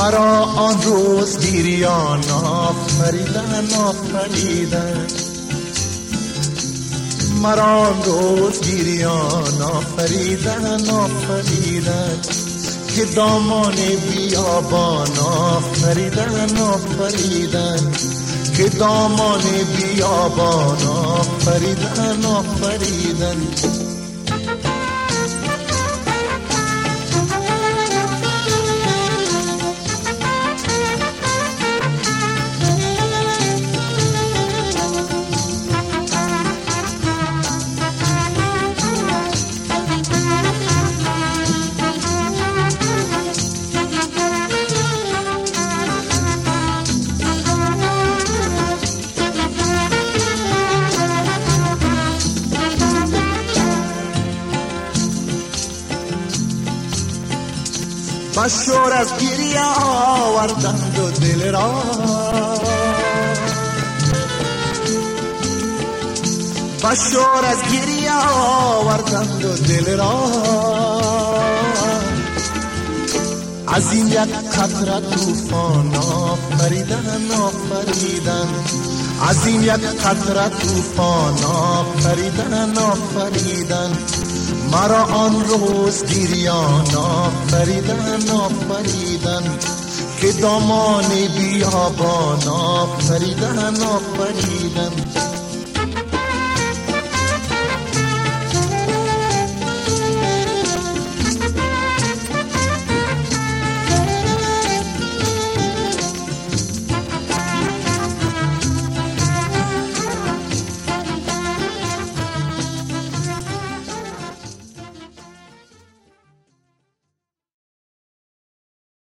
مرا آن روز گریان آفریدن مرا آن روز گریان آفریدن که دامان بیابان آفریدن که دامان بیابان آفریدن بشار از گریه آوردند و دل را بشار از گریه آوردند و دل را از این یک قطره طوفان آفریدن از این یک قطره طوفان آفریدن مرا آن روز گریان آفریدن که دامان بیابان آفریدن